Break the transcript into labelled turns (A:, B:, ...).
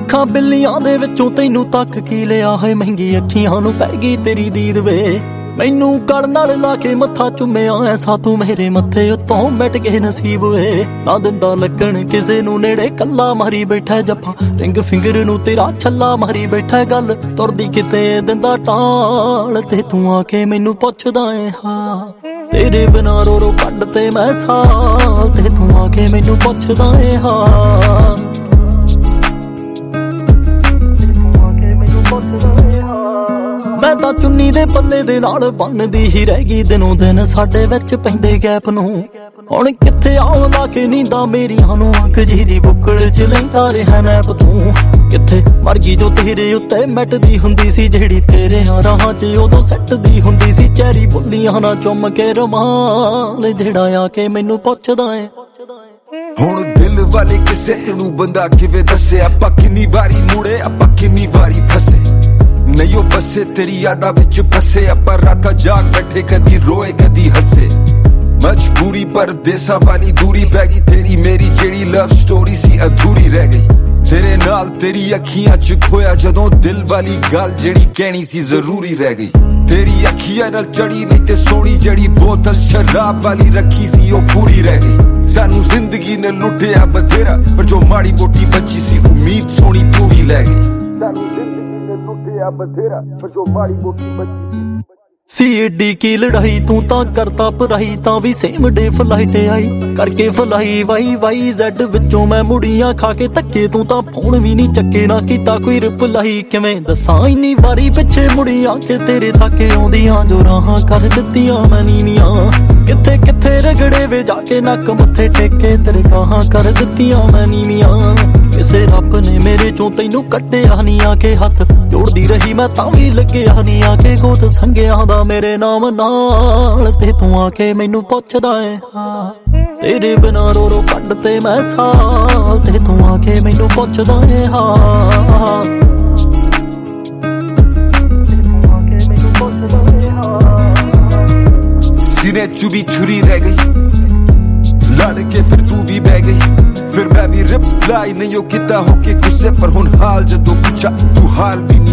A: ਲੱਖਾਂ ਬਿੱਲੀਆਂ ਦੇ ਵਿੱਚੋਂ ਤੈਨੂੰ ਤੱਕ ਕੀ ਲਿਆ ਹੈ ਮਹਿੰਗੀ ਅੱਖੀਆਂ ਨੂੰ ਪੈ ਗਈ ਤੇਰੀ ਦੀਦ ਵੇ ਮੈਨੂੰ ਗਲ ਨਾਲ ਲਾ ਕੇ ਮੱਥਾ ਚੁੰਮਿਆ ਐਸਾ ਤੂੰ ਮੇਰੇ ਮੱਥੇ ਉੱਤੋਂ ਮਿਟ ਕੇ ਨਸੀਬ ਵੇ ਨਾ ਦਿੰਦਾ ਲੱਗਣ ਕਿਸੇ ਨੂੰ ਨੇੜੇ ਕੱਲਾ ਮਾਰੀ ਬੈਠਾ ਜੱਫਾ ਰਿੰਗ ਫਿੰਗਰ ਨੂੰ ਤੇਰਾ ਛੱਲਾ ਮਾਰੀ ਬੈਠਾ ਗੱਲ ਤੁਰਦੀ ਕਿਤੇ ਦਿੰਦਾ ਟਾਲ ਤੇ ਤੂੰ ਆ ਕੇ ਮੈਨੂੰ ਪੁੱਛਦਾ ਏ ਹਾਂ ਤੇਰੇ ਬਿਨਾਂ ਰੋ ਰੋ ਕੱਢ ਤੇ ਮੈਂ ਸਾਲ ਤੇ ਤੂੰ ਆ ਕੇ ਮੈਨੂੰ ਪੁੱਛਦਾ ਏ ਹਾਂ ਮੈਂ ਤਾਂ ਚੁੰਨੀ ਦੇ ਪੱਲੇ ਦੇ ਨਾਲ ਬੰਨਦੀ ਹੀ ਰਹਿ ਗਈ ਦਿਨੋਂ ਦਿਨ ਸਾਡੇ ਵਿੱਚ ਪੈਂਦੇ ਗੈਪ ਨੂੰ ਹੁਣ ਕਿੱਥੇ ਆਉ ਲਾ ਕੇ ਨੀਂਦਾਂ ਮੇਰੀਆਂ ਨੂੰ ਅੱਖ ਜੀ ਦੀ ਬੁੱਕਲ ਚ ਲੈਂਦਾ ਰਿਹਾ ਨੈਪ ਤੂੰ ਕਿੱਥੇ ਮਰ ਗਈ ਜੋ ਤੇਰੇ ਉੱਤੇ ਮਿਟਦੀ ਹੁੰਦੀ ਸੀ ਜਿਹੜੀ ਤੇਰੇ ਰਾਹਾਂ 'ਚ ਉਦੋਂ ਸੱਟਦੀ ਹੁੰਦੀ ਸੀ ਚੈਰੀ ਬੁੱਲੀਆਂ ਨਾਲ ਚੁੰਮ ਕੇ ਰੁਮਾਲ ਜਿਹੜਾ ਆ ਕੇ ਮੈਨੂੰ ਪੁੱਛਦਾ ਏ
B: ਹੁਣ ਦਿਲ ਵਾਲੇ ਕਿਸੇ ਨੂੰ ਬੰਦਾ ਕਿਵੇਂ ਦੱਸੇ ਆਪਾਂ ਕਿੰਨੀ ਵਾਰੀ ਮੁੜੇ ਆਪਾਂ ਕਿੰਨੀ ਵਾਰੀ ਫਸੇ ਨਹੀਂ ਉਹ ਬਸੇ ਤੇਰੀ ਯਾਦਾਂ ਵਿੱਚ ਫਸੇ ਆਪਾਂ ਰਾਤਾਂ ਜਾਗ ਬੈਠੇ ਕਦੀ ਰੋਏ ਕਦੀ ਹੱਸੇ ਮਜਬੂਰੀ ਪਰਦੇਸਾਂ ਵਾਲੀ ਦੂਰੀ ਪੈ ਗਈ ਤੇਰੀ ਮੇਰੀ ਜਿਹੜੀ ਲਵ ਸਟੋਰੀ ਸੀ ਅਧੂਰੀ ਰਹਿ ਗਈ ਤੇਰੇ ਨਾਲ ਤੇਰੀ ਅੱਖੀਆਂ 'ਚ ਖੋਇਆ ਜਦੋਂ ਦਿਲ ਵਾਲੀ ਗੱਲ ਜਿਹੜੀ ਕਹਿਣੀ ਸੀ ਜ਼ਰੂਰੀ ਰਹਿ ਗਈ ਤੇਰੀ ਅੱਖੀਆਂ ਨਾਲ ਚੜੀ ਨਹੀਂ ਤੇ ਸੋਹਣੀ ਜਿਹੜੀ ਬੋਤਲ ਸ਼ਰਾਬ ਵਾਲੀ ਰੱਖੀ ਸੀ ਉਹ ਪੂਰੀ ਰਹਿ ਗਈ ਸਾਨੂੰ ਜ਼ਿੰਦਗੀ ਨੇ ਲੁੱਟਿਆ ਬਥੇਰਾ ਪਰ ਜੋ ਮਾੜੀ ਮੋਟੀ ਬੱਚੀ ਸੀ ਉਮੀਦ ਸੋਹਣੀ ਤੂੰ ਹੀ ਲੈ ਗਈ ਸਾਨੂੰ ਜ਼ਿੰਦਗੀ ਨੇ ਲੁੱਟਿਆ ਬਥੇਰਾ ਪਰ ਜੋ ਮਾੜੀ ਮੋਟੀ ਬੱਚੀ
A: ਸੀ ਏਡੀ ਕੀ ਲੜਾਈ ਤੂੰ ਤਾਂ ਕਰਤਾ ਪਰਾਈ ਤਾਂ ਵੀ ਸੇਮ ਡੇ ਫਲਾਈਟ ਆਈ ਕਰਕੇ ਫਲਾਈ ਵਾਈ ਜ਼ੈਡ ਵਿੱਚੋਂ ਮੈਂ ਮੁੜੀਆਂ ਖਾ ਕੇ ਧੱਕੇ ਤੂੰ ਤਾਂ ਫੋਨ ਵੀ ਨਹੀਂ ਚੱਕੇ ਨਾ ਕੀਤਾ ਕੋਈ ਰਿਪਲਾਈ ਕਿਵੇਂ ਦੱਸਾਂ ਇੰਨੀ ਵਾਰੀ ਪਿੱਛੇ ਮੁੜੀਆਂ ਕਿ ਤੇਰੇ ਤੱਕ ਆਉਂਦੀਆਂ ਜੋ ਰਾਹਾਂ ਕਰ ਦਿੱਤੀਆਂ ਮੈਂ ਨੀਵੀਆਂ ਕਿੱਥੇ ਕਿੱਥੇ ਰਗੜੇ ਵੇ ਜਾ ਕੇ ਨੱਕ ਮੱਥੇ ਟੇਕੇ ਤੇਰੇ ਗਾਹਾਂ ਕਰ ਦਿੱਤੀਆਂ ਮੈਂ ਨੀਵੀਆਂ ਕਿਸੇ ਰੱਬ ਨੇ ਮੇਰੇ ਚੋਂ ਤੈਨੂੰ ਕੱਢਿਆ ਨਹੀਂ ਆ ਕੇ ਹੱਥ ਜੋੜਦੀ ਰਹੀ ਮੈਂ ਤਾਂ ਵੀ ਲੱਗਿਆ ਨਹੀਂ ਆ ਕੇ ਗੋਤ ਸੰਗਿਆਂ ਦਾ ਮੇਰੇ ਨਾਮ ਨਾਲ ਤੇ ਤੂੰ ਆ ਕੇ ਮੈਨੂੰ ਪੁੱਛਦਾ ਏ ਹਾਂ ਤੇਰੇ ਬਿਨਾਂ ਰੋ ਰੋ ਕੱਢ ਤੇ ਮੈਂ ਸਾਲ ਤੇ ਤੂੰ ਆ ਕੇ ਮੈਨੂੰ ਪੁੱਛਦਾ ਏ ਹਾਂ
B: सीने चुभी छुरी रह गई लड़ के फिर तू भी बह गई फिर मैं भी रिप्लाई नहीं हो किता होके गुस्से पर हुन हाल जदों पूछा तू हाल भी